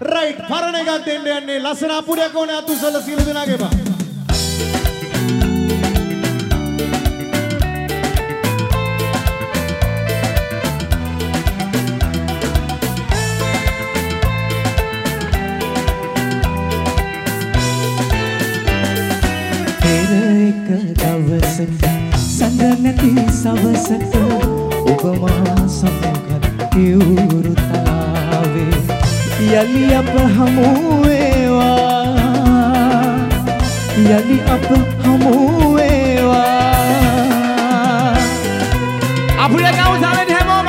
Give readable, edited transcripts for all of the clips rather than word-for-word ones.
right පරණ එකක් දෙන්න යන්නේ ලස්සන අපුඩයක් ඕනේ අතුසල සීල දෙනාගේ බා සඳ නැති සවසට ඔබ මා සමගත් පියුරු තලාවේ යලි අප හමු වේවා යලි අප හමු වේවා අපුලේ ගාව සමෙන් හැමෝම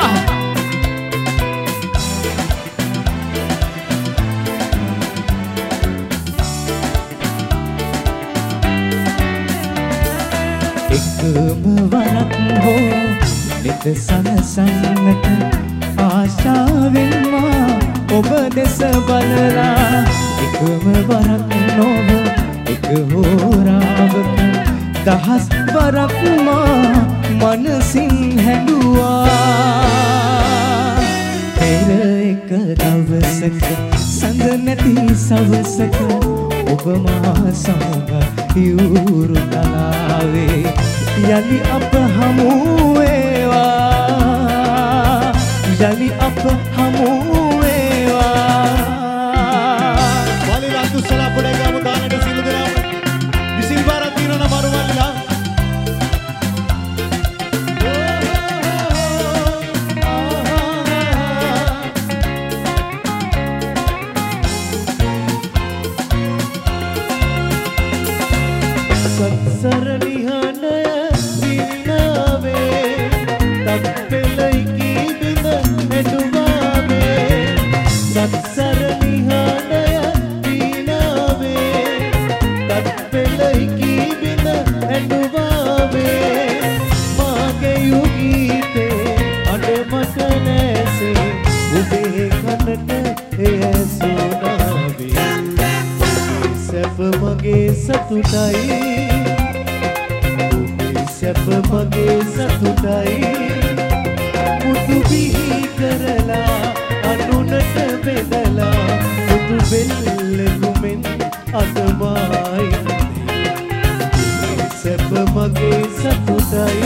එකම වරක් හෝ නිත සනසන්නට ආශාවෙන් මා ඔබ දෙස බලලා එකම වරක් නොව එක හෝරාවක දහස් වරක් මා මනසින් හැඬුවා පෙර එක දවසක සඳ නැති සවසක ඔබ මා සමග පියුරු තලාවේ යලි අප හමු වේවා යලි අප හමු වේවා වලිලා තුසලා පොඩේ ගාමු දානට සීල දෙනාම විසිල් බාරක් දිනන මරු වලිලා සත්සරණි හඬය දිනාවේ තත්පෙලයි කී බිඳ හෙටුවාවේ සත්සරණි හඬය දිනාවේ තත්පෙලයි කී බිඳ හෙටුවාවේ මාගේ යුගීතේ අඬ මට නැසේ ඔබේ කනට එය සෝනාවේ සැප මගේ සතුටයි සැප මගේ සතුටයි මුතු බිහි කරලා අනුනට බෙදලා මුතු බෙල්ලෙකුමෙන් අතමයි සැප මගේ සතුටයි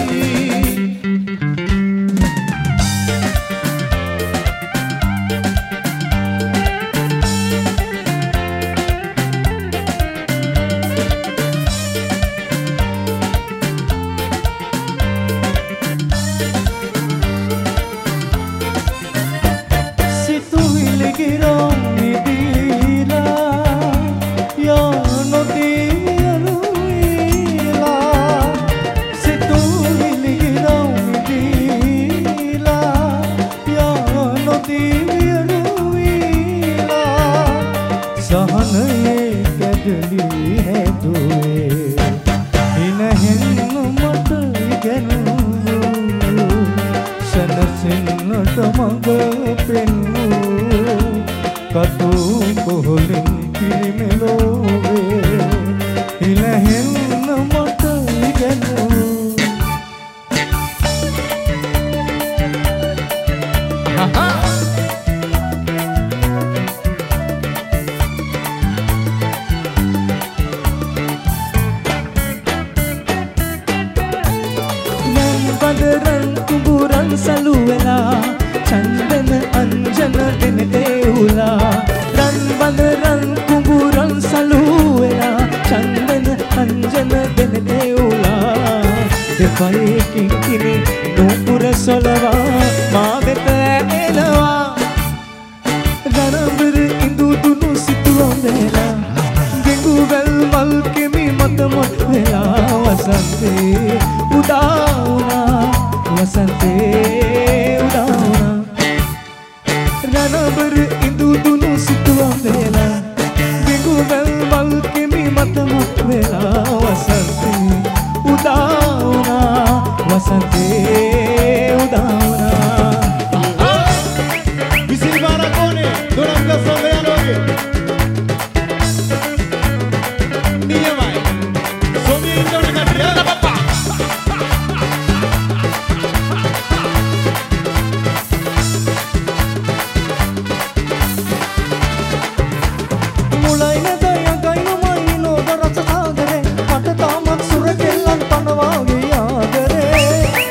මුලයි නැදය ගයින මයි නෝද රස සාගරේ මට තාමත් සුර කෙල්ලන් පනවාගේ ආදරේ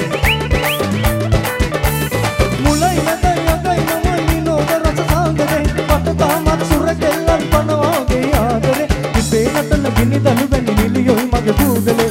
මුලයි නැදය ගයින මයි නෝද රස සාගරේ මට තාමත් සුර කෙල්ලන් පනවාගේ ආදරේ ඉබේ නටන ගිනි දළු වැනි නිලියොයි මගේ පුදලේ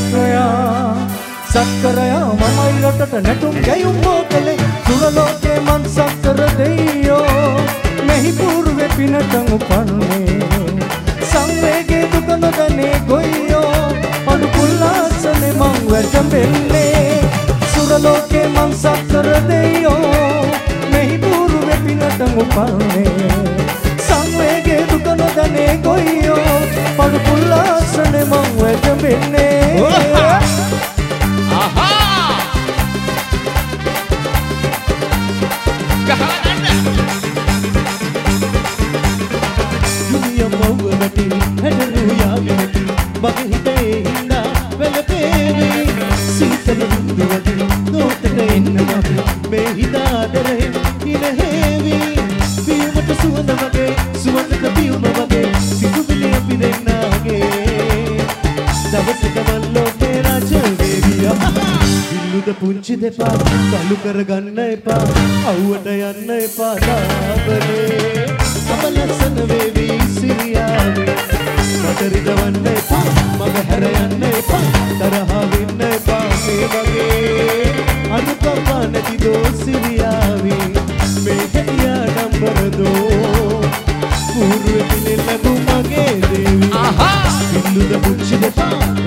සක්කරයා මමයි රටට නැටුම් ගැයුම් බෝතලේ සුර ලෝකේ මන් සක්කර දෙයියෝ මෙහි పూర్වේ පිනටම පන්නේ සංවේගේ දුක නොදැනේ ගොයියෝ පඩු පුල්ලාසනේ මං වැටෙන්නේ සුර ලෝකේ මන් සක්කර දෙයියෝ මෙහි పూర్වේ පිනටම පන්නේ සංවේගේ දුක නොදැනේ ගොයියෝ පඩු පුල්ලාසනේ මං වැටෙන්නේ මගේ හිතේ හින්දා වැළපේවි සීතල දුවදි දෝතට එන්නවා මේ හිත ආදරේ ඉනහෙවි පියුමට සුවඳ වගේ සුවඳට පියුම වගේ සිතුවිලි අපි දෙන්නාගේ දවසක මන් ලෝකේ රාජ වේවියා ඉල්ලුද පුංචි දෙපා කලු කරගන්න එපා අවුවට යන්න එපා දාබලේ අපලස්සන වේවි සිරියාවේ මතරිදවන්න එපා මග හැර යන්න එපා තරහ වෙන්න එපා මේ වගේ අනුකම්පා නැති දෝසිරියාවේ මේ හැටියා නම්බර දෝ పూర్වෙ දිනේ ලැබු මගේ දේවි ඉල්ලුද පුංචි දෙපා